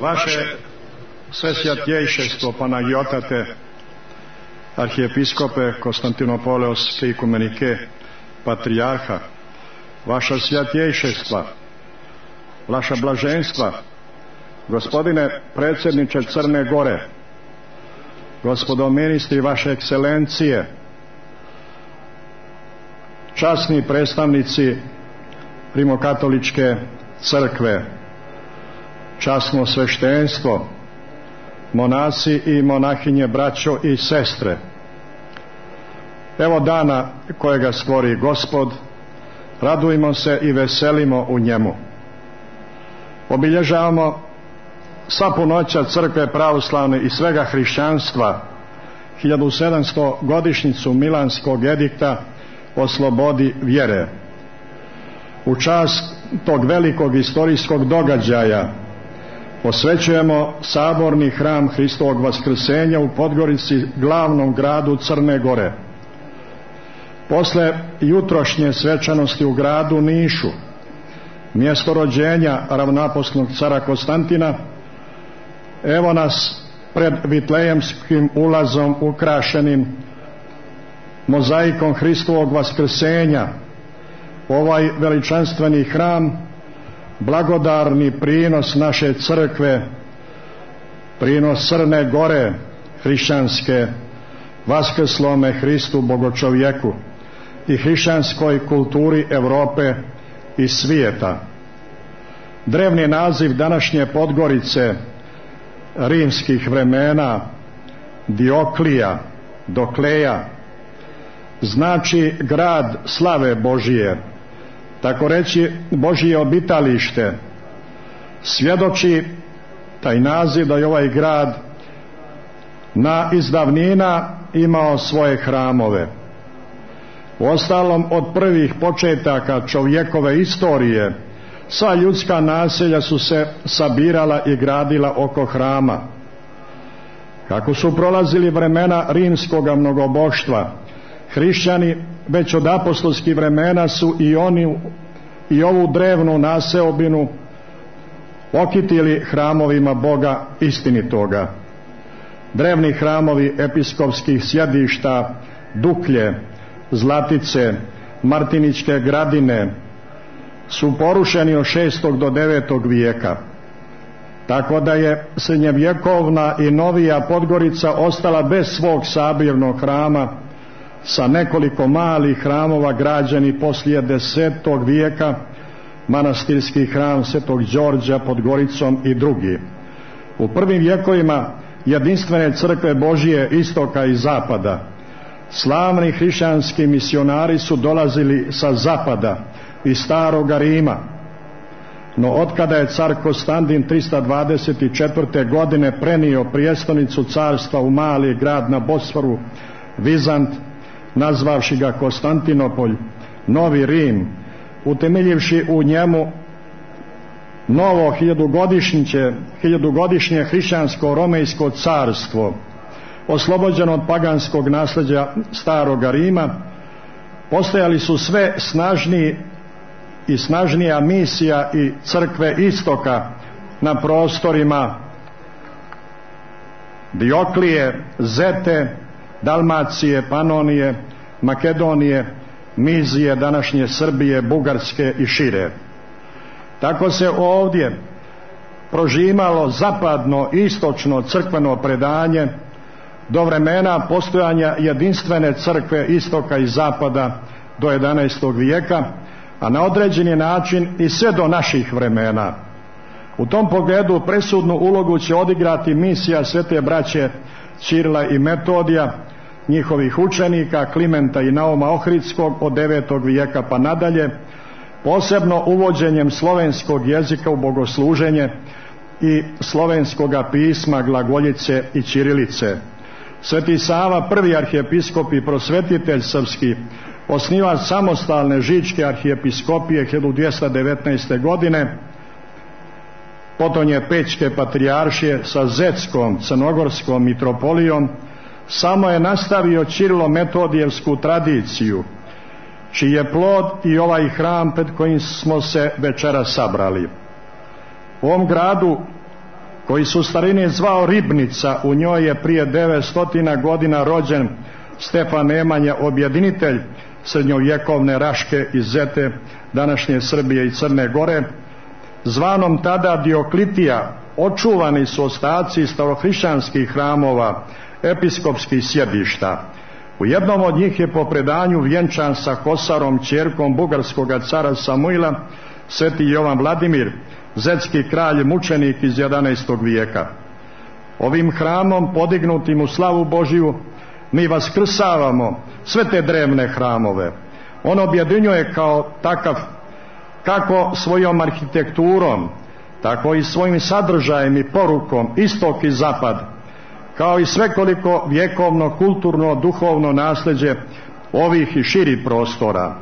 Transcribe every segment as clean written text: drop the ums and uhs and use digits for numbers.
Vaše svesvjatjejšestvo Panagiotate, arhijepiskope Konstantinopoleos Ikumenike, patrijarha, vaša svjatjejšestva, vaša blaženstva, gospodine predsjedniče Crne Gore, gospodo ministri, vaše ekscelencije, časni predstavnici Rimokatoličke crkve, časno sveštenstvo, monasi i monahinje, braćo i sestre. Evo dana kojega stvori Gospod, radujmo se i veselimo u njemu. Obilježavamo sva punoća crkve pravoslavne i svega hrišćanstva 1700 godišnjicu Milanskog edikta o slobodi vjere. U čast tog velikog istorijskog događaja posvećujemo saborni hram Hristovog vaskrsenja u Podgorici, glavnom gradu Crne Gore. Posle jutrošnje svečanosti u gradu Nišu, mjesto rođenja ravnoapostolnog cara Konstantina, evo nas pred Vitlejemskim ulazom ukrašenim mozaikom Hristovog vaskrsenja. Ovaj veličanstveni hram, blagodarni prinos naše crkve, prinos Crne Gore hrišćanske, vaskrslome Hristu Bogočovjeku i hrišćanskoj kulturi Europe i svijeta. Drevni naziv današnje Podgorice rimskih vremena Dioklija, Dokleja, znači grad slave Božije, tako reći Božije obitalište. Svjedoči taj naziv da je ovaj grad iz davnina imao svoje hramove. Uostalom, od prvih početaka čovjekove istorije sva ljudska naselja su se sabirala i gradila oko hrama. Kako su prolazili vremena rimskoga mnogoboštva, hrišćani već od apostolskih vremena su i ovu drevnu naseobinu okitili hramovima Boga istinitoga. Drevni hramovi episkopskih sjedišta Duklje, Zlatice, Martiničke Gradine su porušeni od 6. do 9. vijeka. Tako da je srednjevjekovna i novija Podgorica ostala bez svog sabirnog hrama, sa nekoliko malih hramova građeni poslije 10. vijeka, manastirski hram Svetog Đorđa pod Goricom i drugi. U prvim vjekovima jedinstvene crkve Božije istoka i zapada, slavni hrišćanski misionari su dolazili sa zapada, iz Staroga Rima. No otkada je car Konstantin 324. godine prenio prijestolnicu carstva u mali grad na Bosforu, Vizant, nazvavši ga Konstantinopolj, Novi Rim, utemeljivši u njemu novo hiljadugodišnje hrišćansko romejsko carstvo, oslobođeno od paganskog nasljeđa Staroga Rima, postojali su sve snažnija misija i crkve istoka na prostorima Dioklije, Zete, Dalmacije, Panonije, Makedonije, Mizije, današnje Srbije, Bugarske i šire. Tako se ovdje prožimalo zapadno istočno crkveno predanje do vremena postojanja jedinstvene crkve istoka i zapada do 11. vijeka, a na određeni način i sve do naših vremena. U tom pogledu presudnu ulogu će odigrati misija svete braće Ćirila i Metodija, njihovih učenika Klimenta i Nauma Ohridskog od 9. vijeka pa nadalje, posebno uvođenjem slovenskog jezika u bogosluženje i slovenskoga pisma, glagoljice i ćirilice. Sveti Sava, prvi arhijepiskop i prosvetitelj srpski, osnivač samostalne žičke arhijepiskopije 1219. godine, potonje Pećke patrijaršije sa Zetskom crnogorskom mitropolijom, samo je nastavio Ćirilo-metodijevsku tradiciju, čiji je plod i ovaj hram pred kojim smo se večeras sabrali. U ovom gradu koji su u starini zvao Ribnica. U njoj je prije 900 godina rođen Stefan Nemanja, objedinitelj srednjovjekovne Raške i Zete, današnje Srbije i Crne Gore. Zvanom tada Dioklitija očuvani su ostaci starohrišćanskih hramova, episkopskih sjedišta. U jednom od njih je po predanju vjenčan sa Kosarom, ćerkom bugarskoga cara Samuila, sveti Jovan Vladimir, zetski kralj mučenik iz 11. vijeka. Ovim hramom podignutim u slavu Božiju mi vaskrsavamo sve te drevne hramove. On objedinjuje kao takav kako svojom arhitekturom, tako i svojim sadržajem i porukom istok i zapad, kao i svekoliko vjekovno, kulturno, duhovno nasljeđe ovih i širih prostora.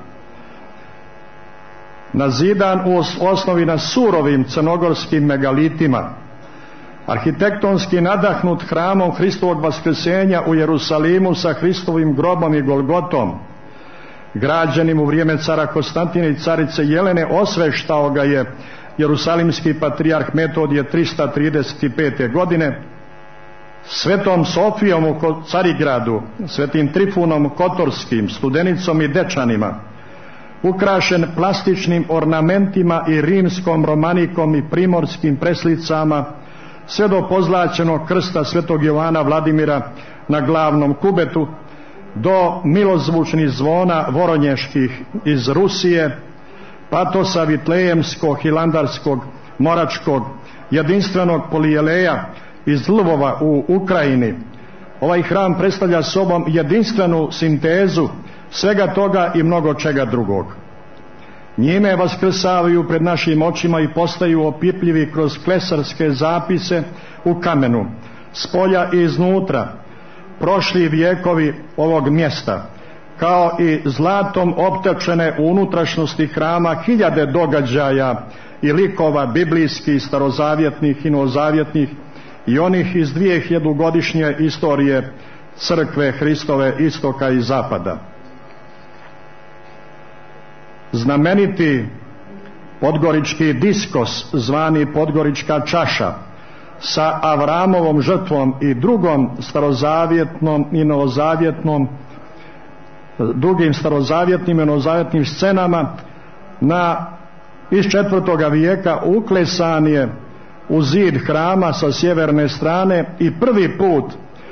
Nazidan u osnovi na surovim crnogorskim megalitima, arhitektonski nadahnut hramom Hristovog vaskrsenja u Jerusalimu sa Hristovim grobom i Golgotom, građenim u vrijeme cara Konstantina i carice Jelene, osveštao ga je jerusalimski patrijarh Metodije 335. godine, Svetom Sofijom u Carigradu, Svetim Trifunom Kotorskim, Studenicom i Dečanima, ukrašen plastičnim ornamentima i rimskom romanikom i primorskim preslicama, sve do pozlaćenog krsta svetog Jovana Vladimira na glavnom kubetu, do milozvučnih zvona voronjeških iz Rusije, patosa vitlejemskog, hilandarskog, moračkog, jedinstvenog polijeleja iz Lvova u Ukrajini. Ovaj hram predstavlja sobom jedinstvenu sintezu svega toga i mnogo čega drugog. Njime vaskrsavaju pred našim očima i postaju opipljivi kroz klesarske zapise u kamenu, spolja i iznutra, prošli vijekovi ovog mjesta, kao i zlatom optečene u unutrašnjosti hrama hiljade događaja i likova biblijskih, starozavjetnih i novozavjetnih i onih iz 2000-godišnje istorije crkve Hristove istoka i zapada. Znameniti podgorički diskos, zvani podgorička čaša, sa Avramovom žrtvom i drugom starozavjetnom i novozavjetnom, drugim starozavjetnim i novozavjetnim scenama iz 4. vijeka uklesan je u zid hrama sa sjeverne strane i prvi put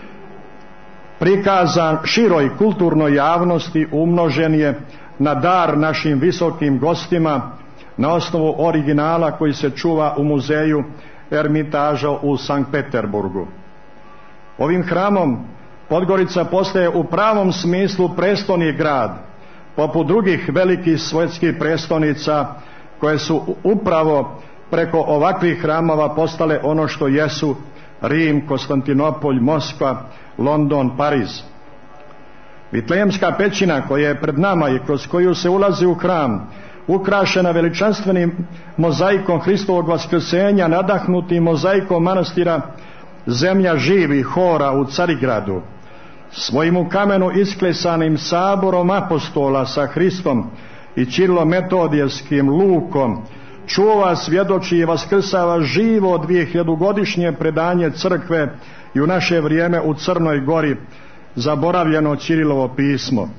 prikazan široj kulturnoj javnosti, umnožen je na dar našim visokim gostima na osnovu originala koji se čuva u muzeju Ermitaža u Sankt Peterburgu. Ovim hramom Podgorica postaje u pravom smislu prestolni grad, poput drugih velikih svjetskih prestolnica koje su upravo preko ovakvih hramova postale ono što jesu: Rim, Konstantinopolj, Moskva, London, Pariz. Vitlejemska pećina koja je pred nama i kroz koju se ulazi u hram, ukrašena veličanstvenim mozaikom Hristovog vaskrsenja, nadahnutim mozaikom manastira Zemlja živih hora u Carigradu, svojim u kamenu isklesanim saborom apostola sa Hristom i Čirilo-metodijevskim lukom, čuva, svjedoči i vaskrsava živo 2000-godišnje predanje crkve i u naše vrijeme u Crnoj Gori zaboravljeno Ćirilovo pismo.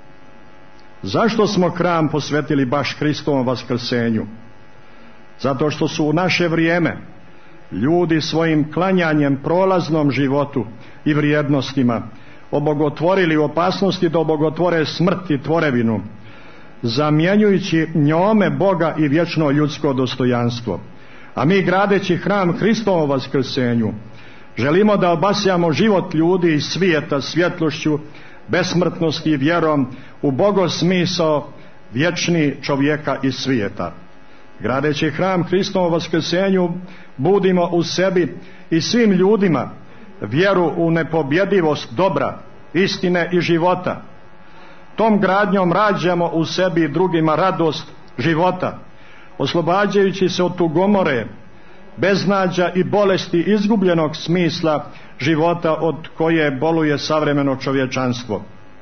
Zašto smo hram posvetili baš Hristovom vaskrsenju? Zato što su u naše vrijeme ljudi svojim klanjanjem prolaznom životu i vrijednostima obogotvorili opasnosti da obogotvore smrt i tvorevinu, zamjenjujući njome Boga i vječno ljudsko dostojanstvo. A mi, gradeći hram Hristovom vaskrsenju, želimo da obasjamo život ljudi iz svijeta svjetlošću, besmrtnosti i vjerom u bogosmisao vječni čovjeka iz svijeta. Gradeći hram Hristovom vaskrsenju budimo u sebi i svim ljudima vjeru u nepobjedivost dobra, istine i života. Tom gradnjom rađamo u sebi i drugima radost života, oslobađajući se od tugomore, beznađa i bolesti izgubljenog smisla života od koje boluje savremeno čovječanstvo.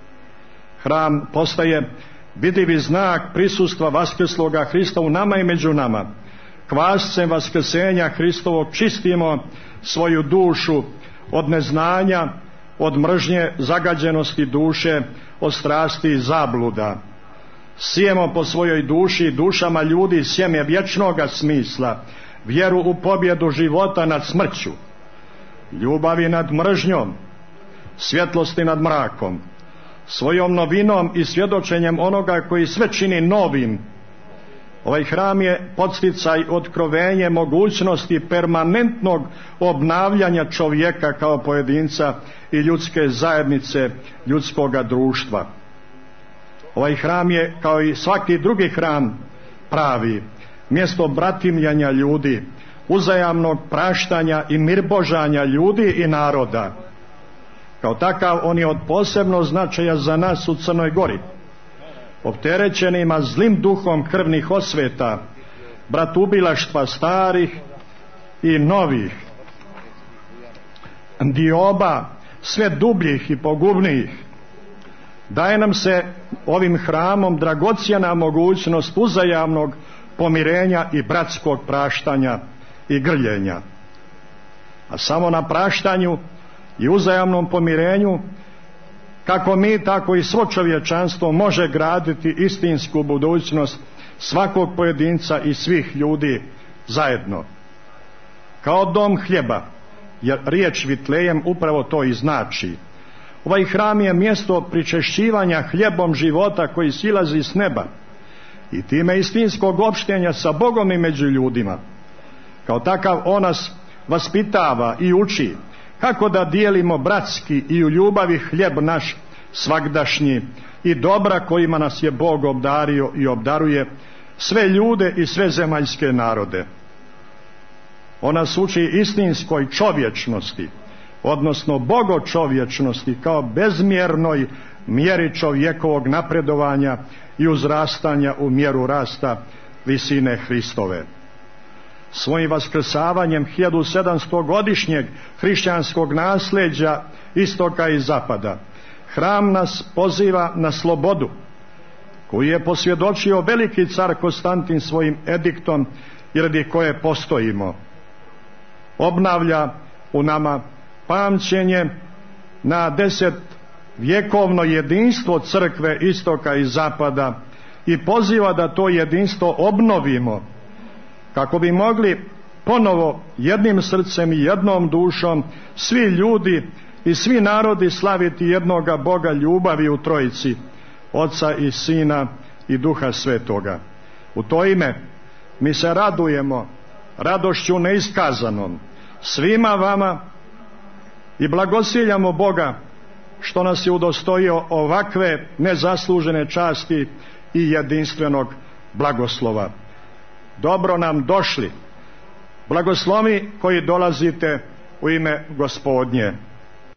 Hram postaje vidljivi znak prisustva vaskrsloga Hrista u nama i među nama, kvascem vaskrsenja Hristovog čistimo svoju dušu od neznanja, od mržnje, zagađenosti duše, od strasti i zabluda. Sijemo po svojoj duši, dušama ljudi, sjeme vječnoga smisla, vjeru u pobjedu života nad smrću, ljubavi nad mržnjom, svjetlosti nad mrakom, svojom novinom i svjedočenjem onoga koji sve čini novim. Ovaj hram je podsticaj, otkrovenje mogućnosti permanentnog obnavljanja čovjeka kao pojedinca i ljudske zajednice, ljudskoga društva. Ovaj hram je, kao i svaki drugi hram pravi, mjesto bratimljanja ljudi, uzajamnog praštanja i mirbožanja ljudi i naroda. Kao takav on je od posebnog značaja za nas u Crnoj Gori, opterećenima zlim duhom krvnih osveta, bratubilaštva starih i novih, dioba sve dubljih i pogubnijih. Daje nam se ovim hramom dragocjena mogućnost uzajamnog pomirenja i bratskog praštanja i grljenja. A samo na praštanju i uzajamnom pomirenju, kako mi, tako i svo čovječanstvo može graditi istinsku budućnost svakog pojedinca i svih ljudi zajedno. Kao dom hljeba, jer riječ Vitlejem upravo to i znači. Ovaj hram je mjesto pričešćivanja hljebom života koji silazi s neba i time istinskog opštenja sa Bogom i među ljudima. Kao takav on nas vaspitava i uči kako da dijelimo bratski i u ljubavi hljeb naš svagdašnji i dobra kojima nas je Bog obdario i obdaruje sve ljude i sve zemaljske narode. On nas uči istinskoj čovječnosti, odnosno bogočovječnosti kao bezmjernoj mjeri čovjekovog napredovanja i uzrastanja u mjeru rasta visine Hristove. Svojim vaskrsavanjem 1700-godišnjeg hrišćanskog nasljeđa istoka i zapada, hram nas poziva na slobodu, koju je posvjedočio veliki car Konstantin svojim ediktom i radi koje postojimo. Obnavlja u nama pamćenje na 10-vjekovno jedinstvo crkve istoka i zapada i poziva da to jedinstvo obnovimo, kako bi mogli ponovo jednim srcem i jednom dušom svi ljudi i svi narodi slaviti jednoga Boga ljubavi u Trojici, Oca i Sina i Duha Svetoga. U to ime mi se radujemo radošću neiskazanom svima vama i blagosiljamo Boga što nas je udostojio ovakve nezaslužene časti i jedinstvenog blagoslova. Dobro nam došli, blagoslovi koji dolazite u ime Gospodnje.